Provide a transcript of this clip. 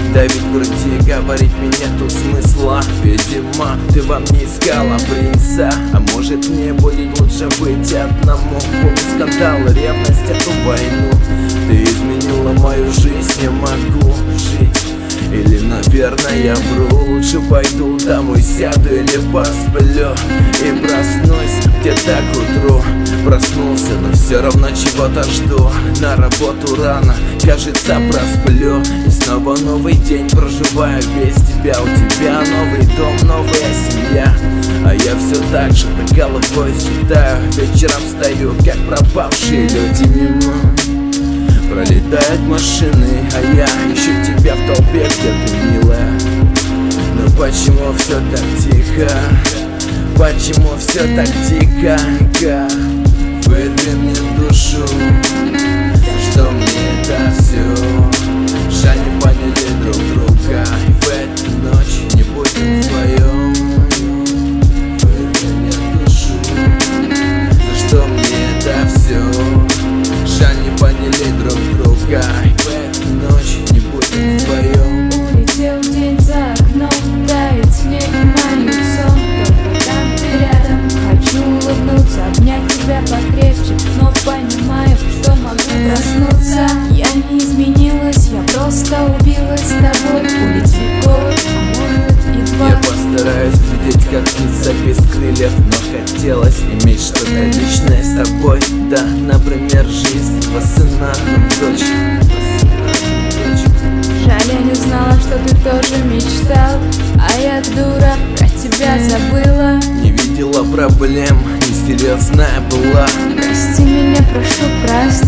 давить в груди, говорить мне нету смысла. Видимо, ты во мне искала принца, а может мне будет лучше быть одному. Помню скандал, ревность, эту войну. Ты изменила мою жизнь, не могу жить. Или, наверное, я вру. Лучше пойду домой, сяду или посплю и проснусь где-то к утру. Проснулся, но все равно чего-то жду. На работу рано, кажется, просплю. И снова новый день проживаю без тебя. У тебя новый дом, новая семья, а я все так же прикалываюсь, читаю. Вечером стою, как пропавшие люди мимо. Пролетают машины, а я ищу тебя в толпе, где ты, милая. Но почему все так тихо? Почему все так дико? Вырви мне душу, за что мне это все? Жаль, не поняли друг друга, и в эту ночь не будем вдвоем. Вырви мне душу, за что мне это все? Жаль, не поняли друг друга, и в эту ночь не будем вдвоем. Улетел день за окном, тает снег на лицо. Только там ты рядом, хочу улыбнуться, обнять тебя покрепче, но понимаю, что могу проснуться. Я не изменилась, я просто убилась с тобой. Улетит год, а может и два. Я постараюсь видеть, как птица без крыльев, но хотелось иметь что-то личное с тобой. Да, например, жизнь два сына, дочь. Жаль, я не знала, что ты тоже мечтал, а я, дура, про тебя забыла. Не видела проблем, несерьезная была. Прости меня, прошу, прости.